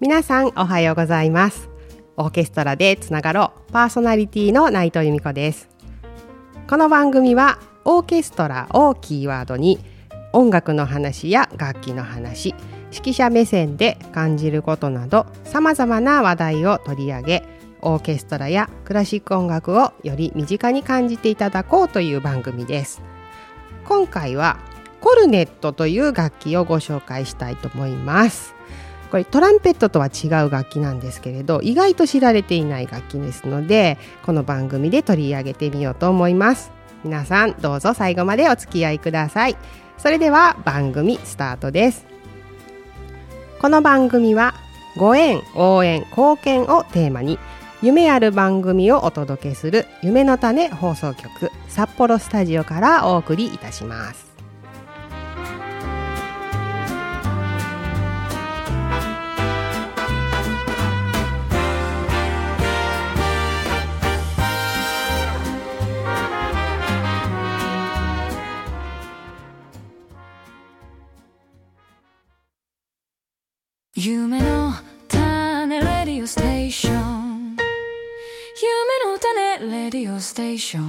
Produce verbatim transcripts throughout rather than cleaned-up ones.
皆さんおはようございます。オーケストラでつながろうパーソナリティの内藤由美子です。この番組はオーケストラをキーワードに音楽の話や楽器の話、指揮者目線で感じることなどさまざまな話題を取り上げ、オーケストラやクラシック音楽をより身近に感じていただこうという番組です。今回はコルネットという楽器をご紹介したいと思います。これトランペットとは違う楽器なんですけれど、意外と知られていない楽器ですので、この番組で取り上げてみようと思います。皆さんどうぞ最後までお付き合いください。それでは番組スタートです。この番組はご縁、応援、貢献をテーマに夢ある番組をお届けする夢の種放送局札幌スタジオからお送りいたします。 夢の種レディオステーション、夢の種レディオステーション。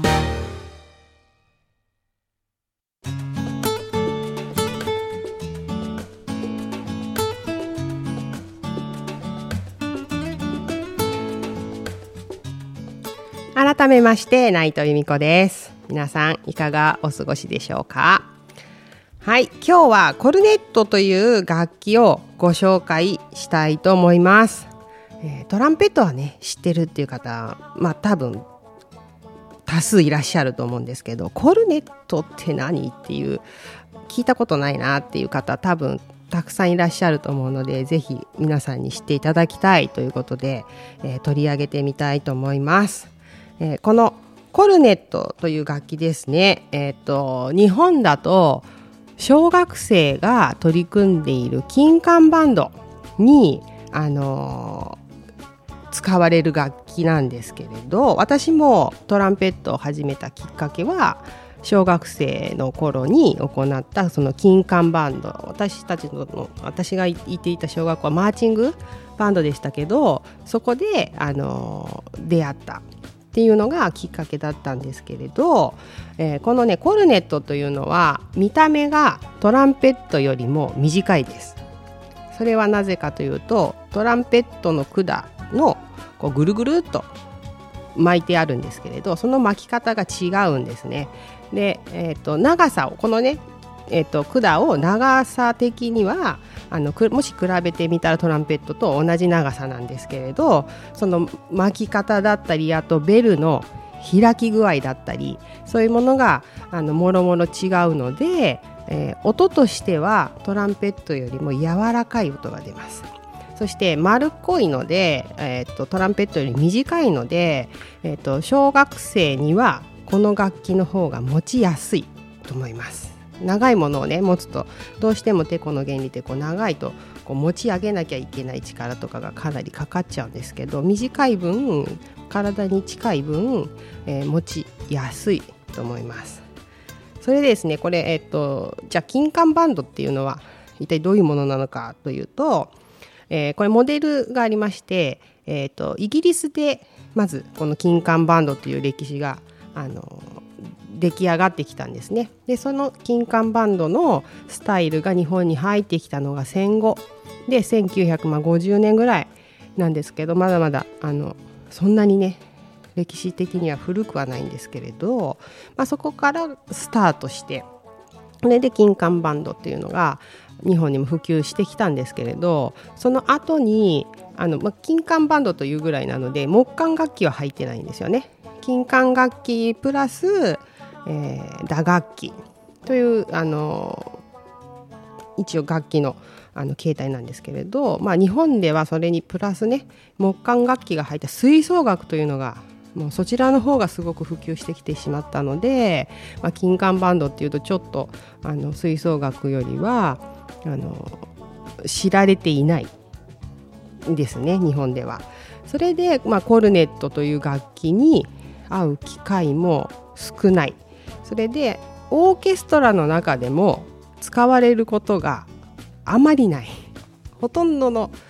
改めまして内藤由美子です。皆さんいかがお過ごしでしょうか。はい、今日はコルネットという楽器をご紹介したいと思います。えー、トランペットはね知ってるっていう方、まあ多分多数いらっしゃると思うんですけど、コルネットって何っていう聞いたことないなっていう方多分たくさんいらっしゃると思うので、ぜひ皆さんに知っていただきたいということで、えー、取り上げてみたいと思います。えー、このコルネットという楽器ですね、えーと、日本だと小学生が取り組んでいる金管バンドに、あのー、使われる楽器なんですけれど、私もトランペットを始めたきっかけは小学生の頃に行ったその金管バンド、私たちの私が行っていた小学校はマーチングバンドでしたけど、そこで、あのー、出会ったっていうのがきっかけだったんですけれど、えー、このねコルネットというのは見た目がトランペットよりも短いです。それはなぜかというと、トランペットの管のこうぐるぐるっと巻いてあるんですけれど、その巻き方が違うんですね。で、えー、と長さをこのね、えー、と管を長さ的にはあのもし比べてみたらトランペットと同じ長さなんですけれど、その巻き方だったり、あとベルの開き具合だったり、そういうものがあのもろもろ違うので、えー、音としてはトランペットよりも柔らかい音が出ます。そして丸っこいので、えー、とトランペットより短いので、えー、と小学生にはこの楽器の方が持ちやすいと思います。長いものをね持つとどうしてもてこの原理でこう長いとこう持ち上げなきゃいけない力とかがかなりかかっちゃうんですけど、短い分体に近い分、えー、持ちやすいと思います。それでですね、これ、えー、とじゃあ金管バンドっていうのは一体どういうものなのかというと、えー、これモデルがありまして、えー、とイギリスでまずこの金管バンドという歴史があの出来上がってきたんですね。でその金管バンドのスタイルが日本に入ってきたのが戦後でせんきゅうひゃくごじゅうねんぐらいなんですけど、まだまだあのそんなにね歴史的には古くはないんですけれど、まあ、そこからスタートして、それで金管バンドっていうのが日本にも普及してきたんですけれど、その後にあの、まあ、金管バンドというぐらいなので木管楽器は入ってないんですよね。金管楽器プラスえー、打楽器というあの一応楽器のあの形態なんですけれど、まあ、日本ではそれにプラスね木管楽器が入った吹奏楽というのがもうそちらの方がすごく普及してきてしまったので、まあ、金管バンドっていうとちょっとあの吹奏楽よりはあの知られていないですね、日本では。それで、まあ、コルネットという楽器に合う機会も少ない。それでオーケストラの中でも使われることがあまりない。ほとんどの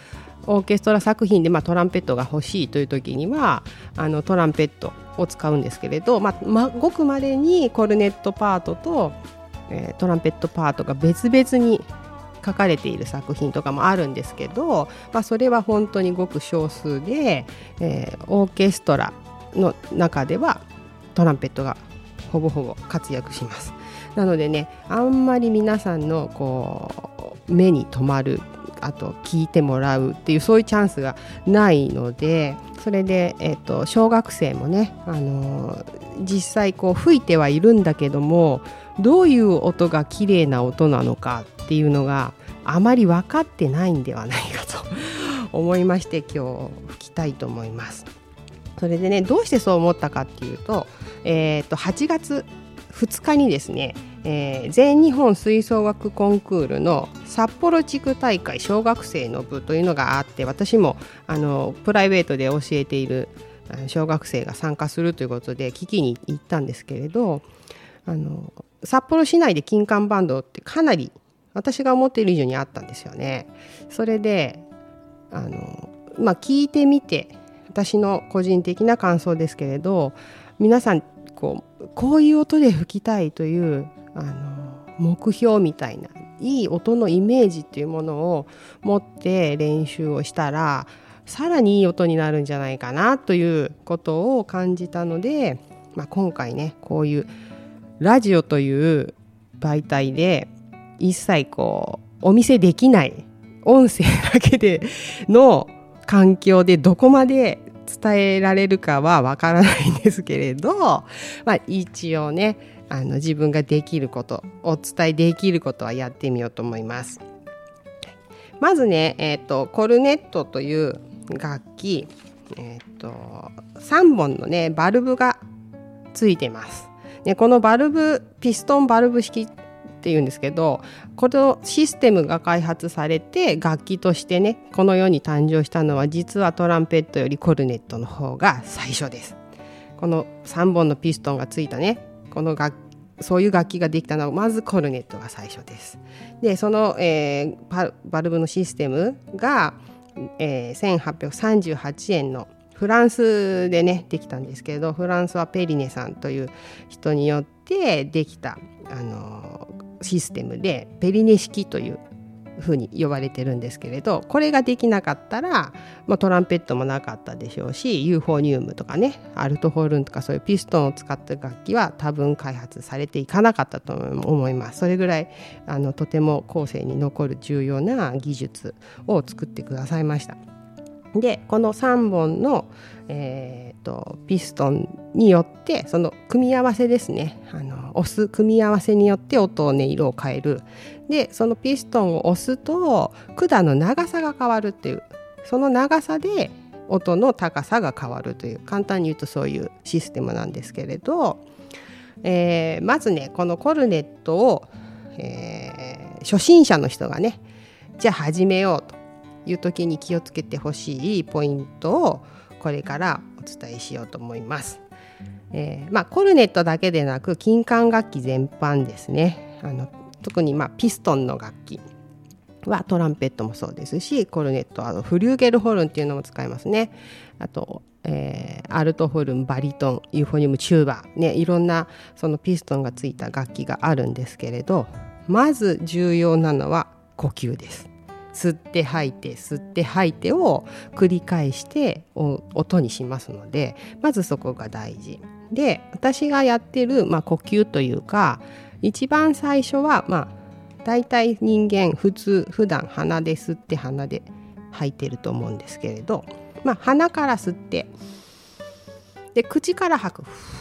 オーケストラ作品で、まあ、トランペットが欲しいという時にはあのトランペットを使うんですけれど、まあま、ごくまれにコルネットパートと、えー、トランペットパートが別々に書かれている作品とかもあるんですけど、まあ、それは本当にごく少数で、えー、オーケストラの中ではトランペットがほぼほぼ活躍します。なのでね、あんまり皆さんのこう目に留まる、あと聞いてもらうっていうそういうチャンスがないので、それで、えーと、小学生もね、あのー、実際こう吹いてはいるんだけども、どういう音が綺麗な音なのかっていうのがあまり分かってないんではないかと思いまして、今日吹きたいと思います。それでね、どうしてそう思ったかっていうと、えーと、はちがつふつかにですね、えー、全日本吹奏楽コンクールの札幌地区大会小学生の部というのがあって、私もあのプライベートで教えている小学生が参加するということで聞きに行ったんですけれど、あの札幌市内で金管バンドってかなり私が思っている以上にあったんですよね。それであの、まあ、聞いてみて、私の個人的な感想ですけれど、皆さんこう、こういう音で吹きたいというあの目標みたいな、いい音のイメージっていうものを持って練習をしたら、さらにいい音になるんじゃないかなということを感じたので、まあ、今回ね、こういうラジオという媒体で一切こうお見せできない音声だけでの環境でどこまで伝えられるかはわからないんですけれど、まあ、一応ね、あの自分ができること、お伝えできることはやってみようと思います。まずね、えーと、コルネットという楽器、えーと、さんぼんのねバルブがついてます。でこのバルブ、ピストンバルブ式っていうんですけど、このシステムが開発されて楽器としてね、この世に誕生したのは実はトランペットよりコルネットの方が最初です。このさんぼんのピストンがついたね、この楽そういう楽器ができたのはまずコルネットが最初です。でその、えー、バルブのシステムが、えー、せんはっぴゃくさんじゅうはちねんのフランスでねできたんですけれど、フランスはペリネさんという人によってできた、あのー、システムでペリネ式というふうに呼ばれてるんですけれど、これができなかったら、まあ、トランペットもなかったでしょうし、ユーフォニウムとかね、アルトホルンとかそういうピストンを使った楽器は多分開発されていかなかったと思います。それぐらいあのとても後世に残る重要な技術を作ってくださいました。でこのさんぼんの、えー、とピストンによって、その組み合わせですね、あの押す組み合わせによって音、音色を変える。でそのピストンを押すと管の長さが変わるっていう、その長さで音の高さが変わるという、簡単に言うとそういうシステムなんですけれど、えー、まずねこのコルネットを、えー、初心者の人がね、じゃあ始めようという時に気をつけてほしいポイントをこれからお伝えしようと思います。えーまあ、コルネットだけでなく金管楽器全般ですね、あの特にまあピストンの楽器はトランペットもそうですし、コルネットはフリューゲルホルンっていうのも使いますね。あと、えー、アルトホルン、バリトン、ユーフォニウム、チューバー、ね、いろんなそのピストンがついた楽器があるんですけれど、まず重要なのは呼吸です。吸って吐いて吸って吐いてを繰り返して音にしますので、まずそこが大事で、私がやってる、まあ、呼吸というか、一番最初はまあだいたい人間普通普段鼻で吸って鼻で吐いてると思うんですけれど、まあ、鼻から吸ってで口から吐く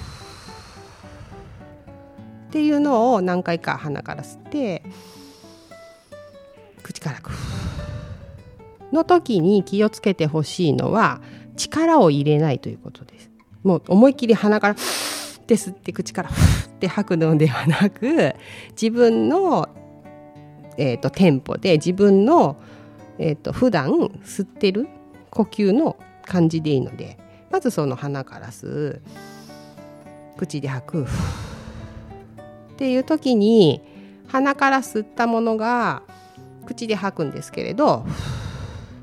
っていうのを何回か鼻から吸って口から吐くの時に気をつけてほしいのは、力を入れないということです。もう思いっきり鼻からって吸って口からって吐くのではなく、自分の、えーと、テンポで自分の、えーと、普段吸ってる呼吸の感じでいいので、まずその鼻から吸う、口で吐くっていう時に、鼻から吸ったものが口で吐くんですけれど、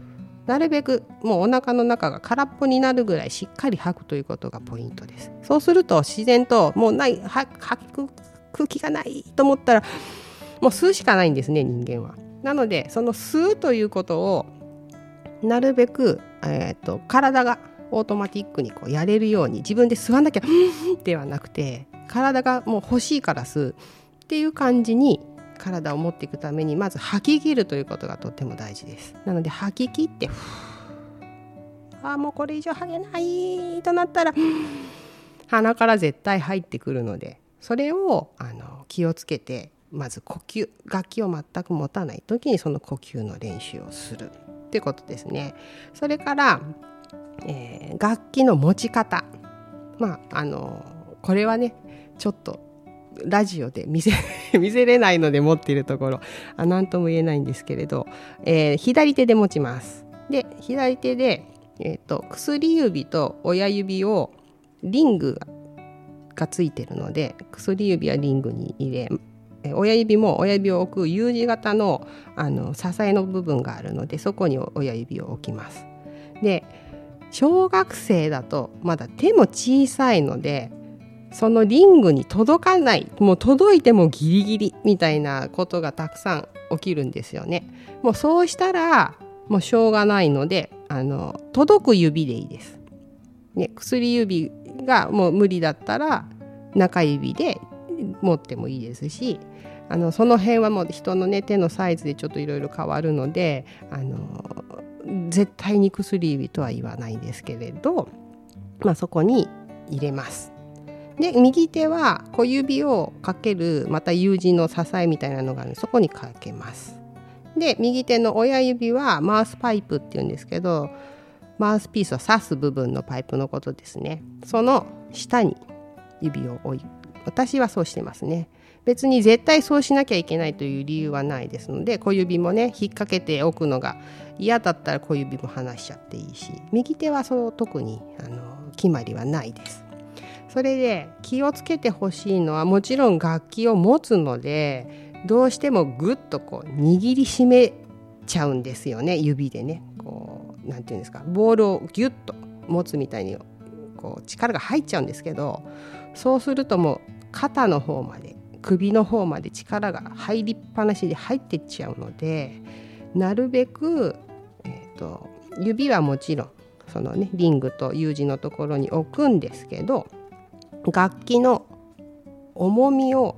なるべくもうお腹の中が空っぽになるぐらいしっかり吐くということがポイントです。そうすると自然ともうない吐く空気がないと思ったらもう吸うしかないんですね、人間は。なのでその吸うということをなるべく、えー、と体がオートマティックにこうやれるように、自分で吸わなきゃではなくて体がもう欲しいから吸うっていう感じに体を持っていくために、まず吐き切るということがとっても大事です。なので吐き切って、あもうこれ以上吐けないとなったら鼻から絶対入ってくるので、それをあの気をつけて、まず呼吸、楽器を全く持たない時にその呼吸の練習をするっていうことですね。それから、えー、楽器の持ち方、まああのこれはねちょっとラジオで見せ見せれないので持っているところあ何とも言えないんですけれど、えー、左手で持ちます。で左手で、えー、と薬指と親指をリングがついてるので、薬指はリングに入れ、親指も親指を置く U 字型 の, あの支えの部分があるので、そこに親指を置きます。で小学生だとまだ手も小さいので、そのリングに届かない、もう届いてもギリギリみたいなことがたくさん起きるんですよね。もうそうしたらもうしょうがないので、あの届く指でいいです、ね、薬指がもう無理だったら中指で持ってもいいですし、あのその辺はもう人の、ね、手のサイズでちょっといろいろ変わるので、あの絶対に薬指とは言わないんですけれど、まあ、そこに入れます。で右手は小指をかけるまた U 字の支えみたいなのがあるので、そこにかけます。で右手の親指はマウスパイプっていうんですけど、マウスピースを刺す部分のパイプのことですね。その下に指を置い、私はそうしてますね。別に絶対そうしなきゃいけないという理由はないですので、小指もね引っ掛けておくのが嫌だったら小指も離しちゃっていいし、右手はそう特にあの決まりはないです。それで気をつけてほしいのは、もちろん楽器を持つのでどうしてもぐっとこう握りしめちゃうんですよね、指でね。こうなんていうんですか、ボールをギュッと持つみたいにこう力が入っちゃうんですけど、そうするともう肩の方まで首の方まで力が入りっぱなしで入っていっちゃうので、なるべく、えーと、指はもちろんそのねリングと U 字のところに置くんですけど、楽器の重みを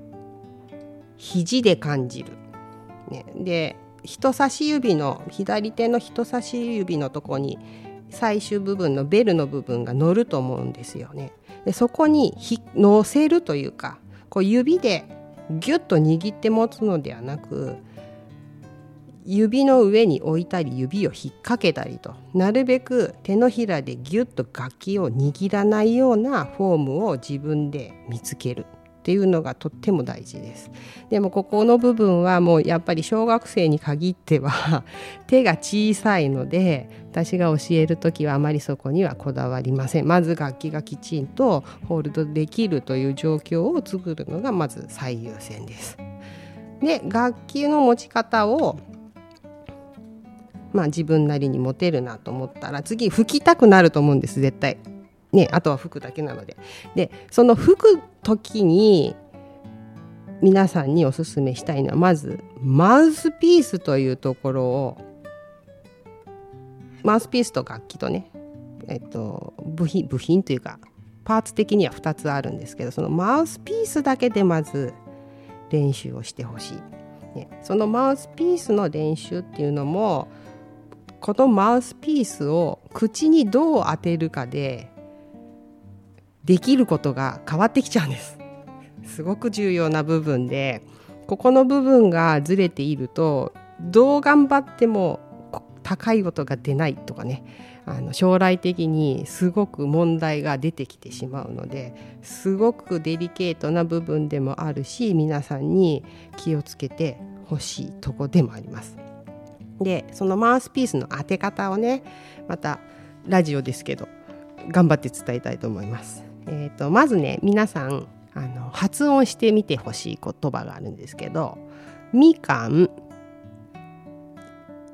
肘で感じる、ね、で人差し指の左手の人差し指のところに最終部分のベルの部分が乗ると思うんですよね。でそこにひ乗せるというか、こう指でギュッと握って持つのではなく、指の上に置いたり指を引っ掛けたりと、なるべく手のひらでギュッと楽器を握らないようなフォームを自分で見つけるっていうのがとっても大事です。でもここの部分はもうやっぱり小学生に限っては手が小さいので、私が教えるときはあまりそこにはこだわりません。まず楽器がきちんとホールドできるという状況を作るのがまず最優先です。で楽器の持ち方をまあ自分なりに持てるなと思ったら、次吹きたくなると思うんです絶対ね。あとは吹くだけなので。でその吹く時に皆さんにおすすめしたいのは、まずマウスピースというところを、マウスピースと楽器とね、えっと、部品部品というかパーツ的にはふたつあるんですけど、そのマウスピースだけでまず練習をしてほしい、ね、そのマウスピースの練習っていうのも、このマウスピースを口にどう当てるかでできることが変わってきちゃうんです。すごく重要な部分で、ここの部分がずれているとどう頑張っても高い音が出ないとかね、あの将来的にすごく問題が出てきてしまうので、すごくデリケートな部分でもあるし、皆さんに気をつけてほしいとこでもあります。でそのマウスピースの当て方をね、またラジオですけど頑張って伝えたいと思います。えーと、まずね、皆さんあの発音してみてほしい言葉があるんですけど、みかん、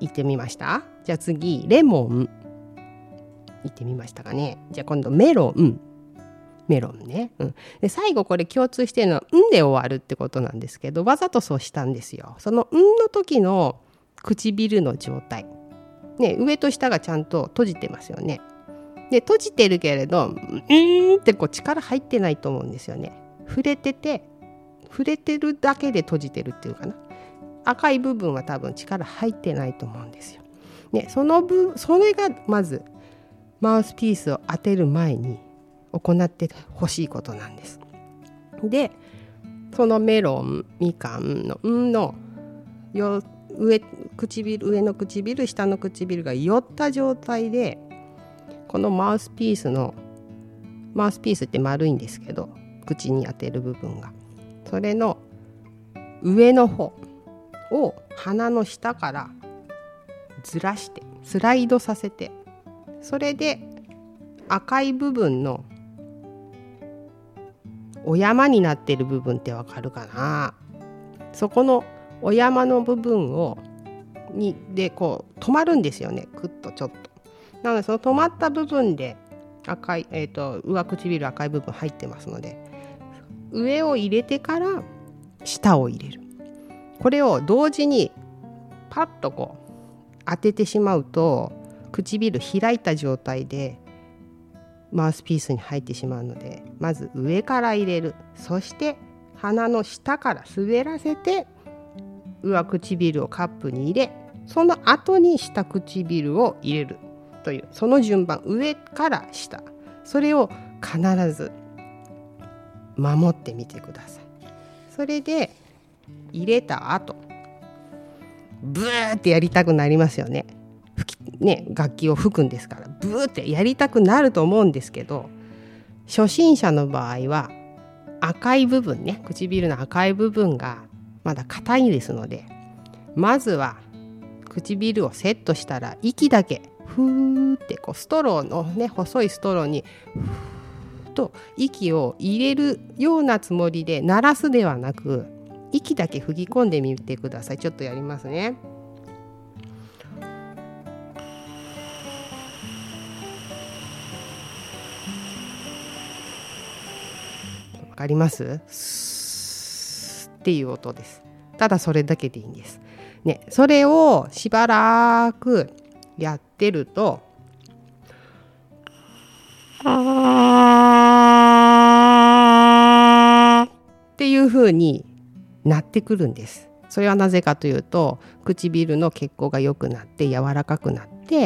言ってみました？じゃあ次レモン言ってみましたかね。じゃあ今度メロンメロンね、うん、で最後これ共通しているのは「ん」で終わるってことなんですけど、わざとそうしたんですよ。その「ん」の時の唇の状態、ね、上と下がちゃんと閉じてますよね。で閉じてるけれど「ん」ってこう力入ってないと思うんですよね。触れてて触れてるだけで閉じてるっていうかな、赤い部分は多分力入ってないと思うんですよ、ね、その分それがまずマウスピースを当てる前に行ってほしいことなんです。でそのメロンみかんの「ん」のよ上唇上の唇下の唇が寄った状態で、このマウスピースのマウスピースって丸いんですけど、口に当てる部分がそれの上の方を鼻の下からずらしてスライドさせて、それで赤い部分のお山になっている部分ってわかるかな。そこのお山の部分をにでこう止まるんですよね、クッとちょっと。なのでその止まった部分で赤い、えーと、上唇赤い部分入ってますので、上を入れてから下を入れる。これを同時にパッとこう当ててしまうと唇開いた状態でマウスピースに入ってしまうので、まず上から入れる、そして鼻の下から滑らせて上唇をカップに入れ、その後に下唇を入れるという、その順番、上から下、それを必ず守ってみてください。それで入れた後ブーってやりたくなりますよね。吹きね、楽器を吹くんですからブーってやりたくなると思うんですけど、初心者の場合は赤い部分ね、唇の赤い部分がまだ硬いですので、まずは唇をセットしたら息だけふーってこうストローのね、細いストローにふーっと息を入れるようなつもりで、鳴らすではなく息だけ吹き込んでみてください。ちょっとやりますね。わかります？スーっていう音です。ただそれだけでいいんです、ね、それをしばらくやってるとっていう風になってくるんです。それはなぜかというと、唇の血行が良くなって柔らかくなって、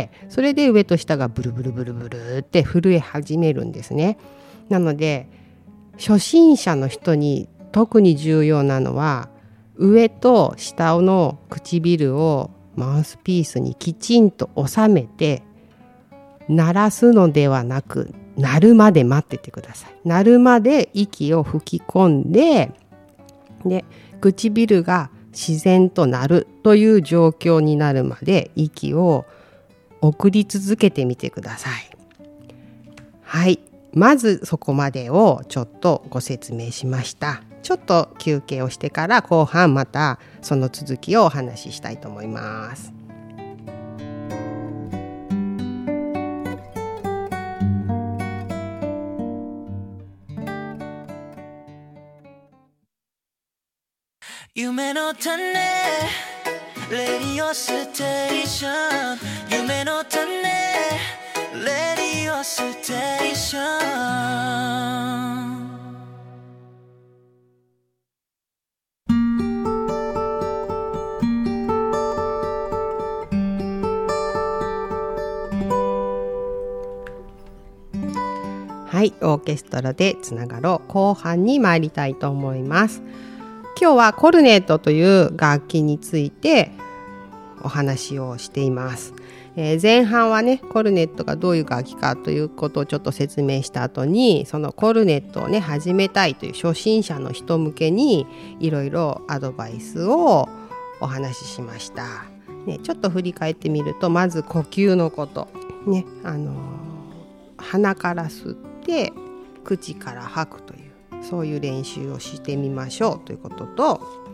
それで上と下がブルブルブルブルって震え始めるんですね。なので初心者の人に特に重要なのは、上と下の唇をマウスピースにきちんと収めて、鳴らすのではなく鳴るまで待っててください。鳴るまで息を吹き込んで、で唇が自然と鳴るという状況になるまで息を送り続けてみてください。はい、まずそこまでをちょっとご説明しました。ちょっと休憩をしてから後半またその続きをお話ししたいと思います。 夢の種レディオステーション、夢の種レディオステーション。 はい、オーケストラでつながろう後半に参りたいと思います。今日はコルネットという楽器についてお話をしています。えー、前半はね、コルネットがどういう楽器かということをちょっと説明した後に、そのコルネットをね始めたいという初心者の人向けにいろいろアドバイスをお話ししました、ね、ちょっと振り返ってみると、まず呼吸のことね、あのー、鼻から吸って口から吐くという、そういう練習をしてみましょうということと、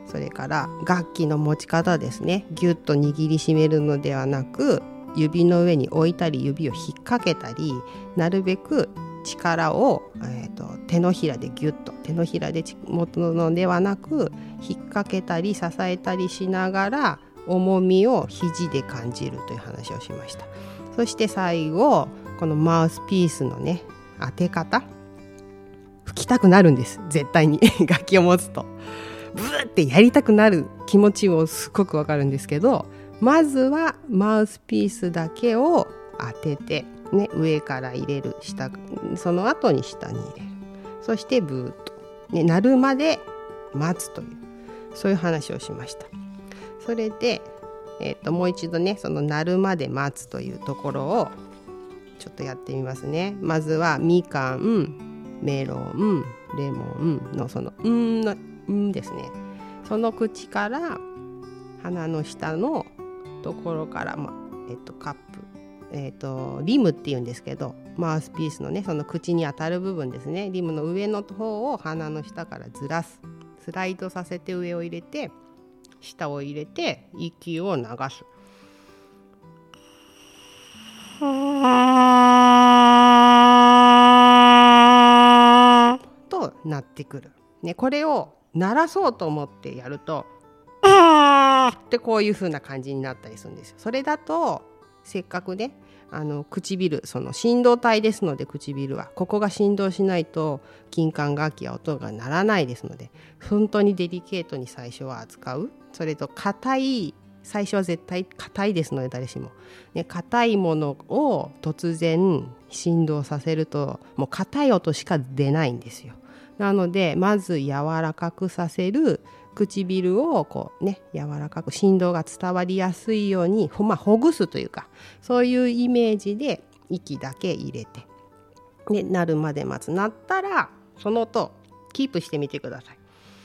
それから楽器の持ち方ですね。ギュッと握りしめるのではなく、指の上に置いたり指を引っ掛けたり、なるべく力を、えーと、手のひらでギュッと手のひらで持つのではなく、引っ掛けたり支えたりしながら重みを肘で感じるという話をしました。そして最後、このマウスピースのね当て方、吹きたくなるんです、絶対に楽器を持つとブーってやりたくなる気持ちをすごくわかるんですけど、まずはマウスピースだけを当てて、ね、上から入れる、下、その後に下に入れる、そしてブーッと、ね、鳴るまで待つという、そういう話をしました。それで、えーと、もう一度ね、その鳴るまで待つというところをちょっとやってみますね。まずはみかん、メロン、レモンのそのんのんですね。その口から鼻の下のところから、まえっと、カップ、えっと、リムっていうんですけど、マウスピースのねその口に当たる部分ですね。リムの上の方を鼻の下からずらす、スライドさせて上を入れて下を入れて息を流すとなってくる、ね、これを鳴らそうと思ってやるとってこういう風な感じになったりするんですよ。それだとせっかくね、あの唇、その振動体ですので、唇はここが振動しないと金管楽器や音が鳴らないですので、本当にデリケートに最初は扱う。それと硬い、最初は絶対硬いですので、誰しもね、硬いものを突然振動させるともう硬い音しか出ないんですよ。なのでまず柔らかくさせる、唇をこうね柔らかく振動が伝わりやすいようにほ,、まあ、ほぐすというか、そういうイメージで息だけ入れて、で鳴るまで待つ。鳴ったらその音キープしてみてください。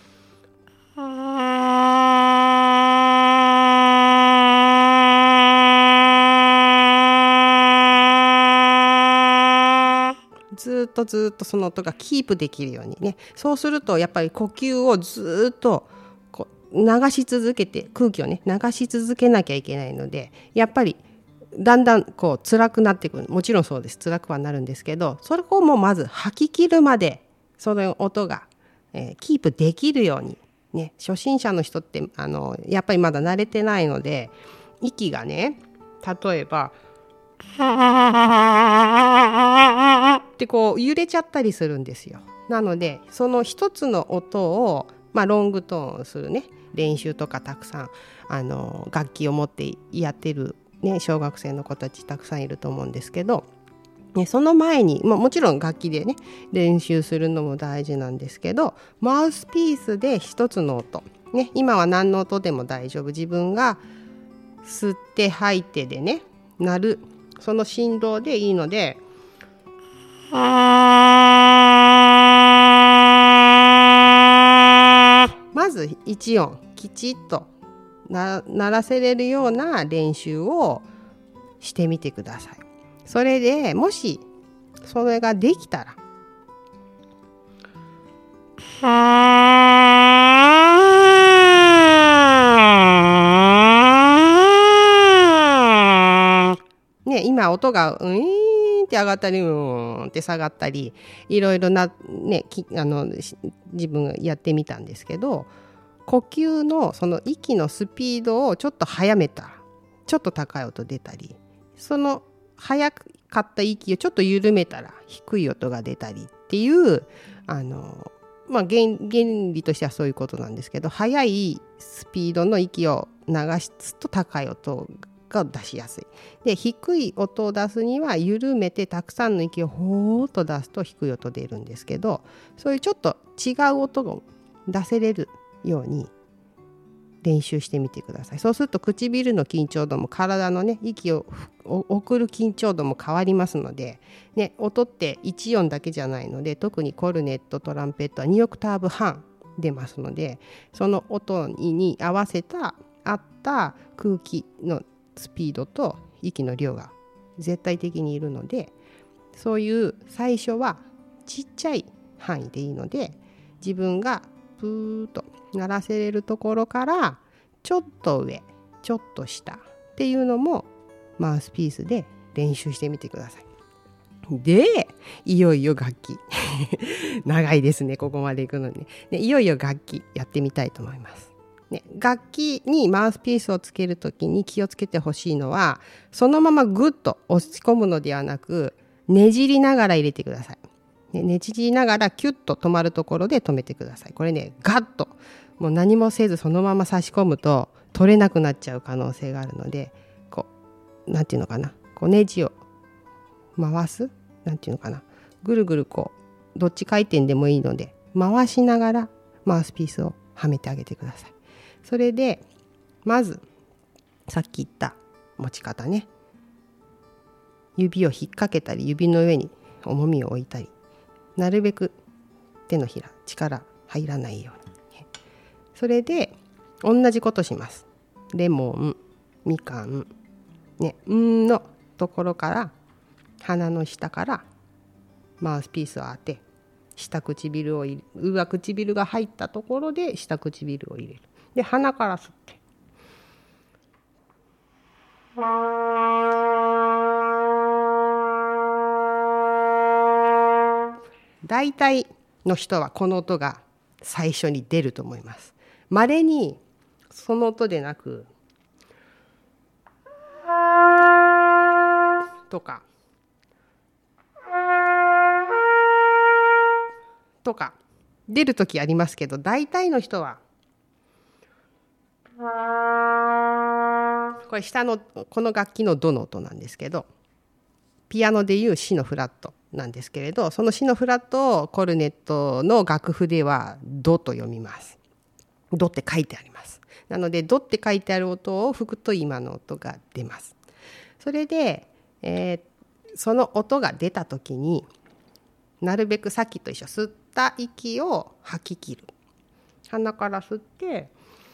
ずっとずっとその音がキープできるようにね。そうするとやっぱり呼吸をずっとこう流し続けて、空気をね流し続けなきゃいけないので、やっぱりだんだんこう辛くなってくる。もちろんそうです、辛くはなるんですけど、それをもうまず吐き切るまでその音が、えー、キープできるようにね。初心者の人ってあのやっぱりまだ慣れてないので、息がね例えばってこう揺れちゃったりするんですよ。なのでその一つの音を、まあ、ロングトーンするね練習とか、たくさんあの楽器を持ってやってる、ね、小学生の子たちたくさんいると思うんですけど、ね、その前に、まあ、もちろん楽器でね練習するのも大事なんですけど、マウスピースで一つの音、ね、今は何の音でも大丈夫。自分が吸って吐いてでね鳴るその振動でいいので、まずいち音きちっとな鳴らせれるような練習をしてみてください。それでもしそれができたら、ね、今音がウィーンって上がったりうーんって下がったり、いろいろな、ね、きあの自分がやってみたんですけど、呼吸のその息のスピードをちょっと速めた、ちょっと高い音出たり、その速かった息をちょっと緩めたら低い音が出たりっていう、あの、まあ、原, 原理としてはそういうことなんですけど、速いスピードの息を流すと高い音が出しやすい。で、低い音を出すには緩めてたくさんの息をほーっと出すと低い音出るんですけど、そういうちょっと違う音を出せれるように練習してみてください。そうすると唇の緊張度も、体のね息を送る緊張度も変わりますので、ね、音っていち音だけじゃないので、特にコルネット、トランペットはにオクターブ半出ますので、その音に合わせた合った空気のスピードと息の量が絶対的にいるので、そういう最初はちっちゃい範囲でいいので、自分がプーと鳴らせれるところからちょっと上ちょっと下っていうのもマウスピースで練習してみてください。でいよいよ楽器長いですねここまで行くのに、ね、でいよいよ楽器やってみたいと思います、ね、楽器にマウスピースをつけるときに気をつけてほしいのはそのままグッと押し込むのではなくねじりながら入れてください、ね、ねじりながらキュッと止まるところで止めてください。これねガッともう何もせずそのまま差し込むと取れなくなっちゃう可能性があるのでこうなんていうのかなこうネジを回すなんていうのかなぐるぐるこうどっち回転でもいいので回しながらマウスピースをはめてあげてください。それでまずさっき言った持ち方ね指を引っ掛けたり指の上に重みを置いたりなるべく手のひら力入らないようにそれで同じことします。レモンみかんねんのところから鼻の下からマウスピースを当て下唇を入れ上唇が入ったところで下唇を入れる。で鼻から吸って大体の人はこの音が最初に出ると思います。稀にその音でなくとかとか出るときありますけど大体の人はこれ下のこの楽器のドの音なんですけどピアノでいうシのフラットなんですけれどそのシのフラットをコルネットの楽譜ではドと読みます。ドって書いてあります。なのでドって書いてある音を吹くと今の音が出ます。それで、えー、その音が出たときになるべくさっきと一緒吸った息を吐き切る。鼻から吸って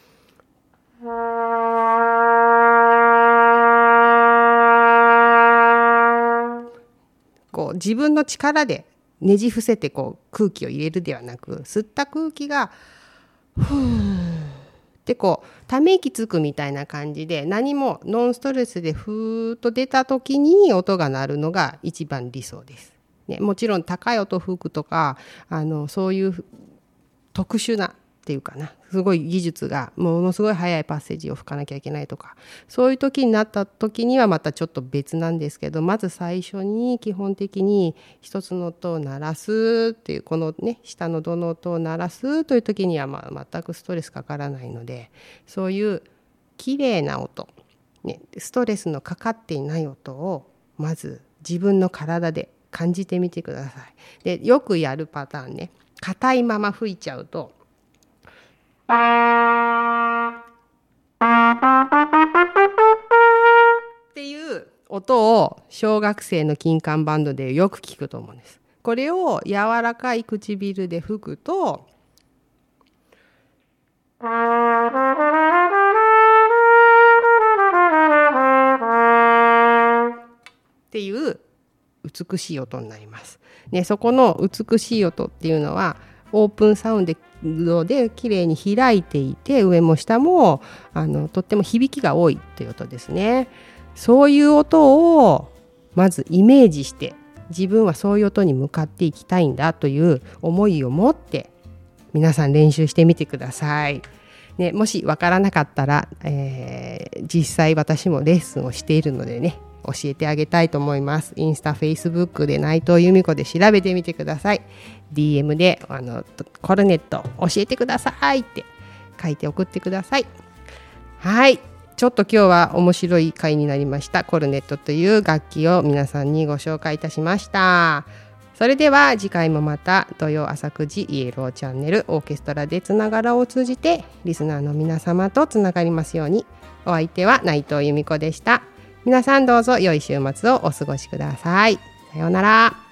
こう自分の力でねじ伏せてこう空気を入れるではなく吸った空気がふーってこうため息つくみたいな感じで何もノンストレスでふーっと出た時に音が鳴るのが一番理想です。ね、もちろん高い音吹くとかあのそういう特殊なっていうかなすごい技術がものすごい速いパッセージを吹かなきゃいけないとかそういう時になった時にはまたちょっと別なんですけどまず最初に基本的に一つの音を鳴らすっていうこのね下のドの音を鳴らすという時にはまあ全くストレスかからないのでそういう綺麗な音、ね、ストレスのかかっていない音をまず自分の体で感じてみてください。でよくやるパターンね硬いまま吹いちゃうとっていう音を小学生の金管バンドでよく聞くと思うんです。これを柔らかい唇で吹くとっていう美しい音になります、ね、そこの美しい音っていうのはオープンサウンドで綺麗に開いていて上も下もあのとっても響きが多いという音ですね。そういう音をまずイメージして自分はそういう音に向かっていきたいんだという思いを持って皆さん練習してみてください、ね、もしわからなかったら、えー、実際私もレッスンをしているのでね教えてあげたいと思います。インスタ、フェイスブックで内藤由美子で調べてみてください。ディーエム であのコルネット教えてくださいって書いて送ってください。はい、ちょっと今日は面白い回になりました。コルネットという楽器を皆さんにご紹介いたしました。それでは次回もまた土曜朝くじイエローチャンネルオーケストラでつながらを通じてリスナーの皆様とつながりますように。お相手は内藤由美子でした。皆さんどうぞ良い週末をお過ごしください。さようなら。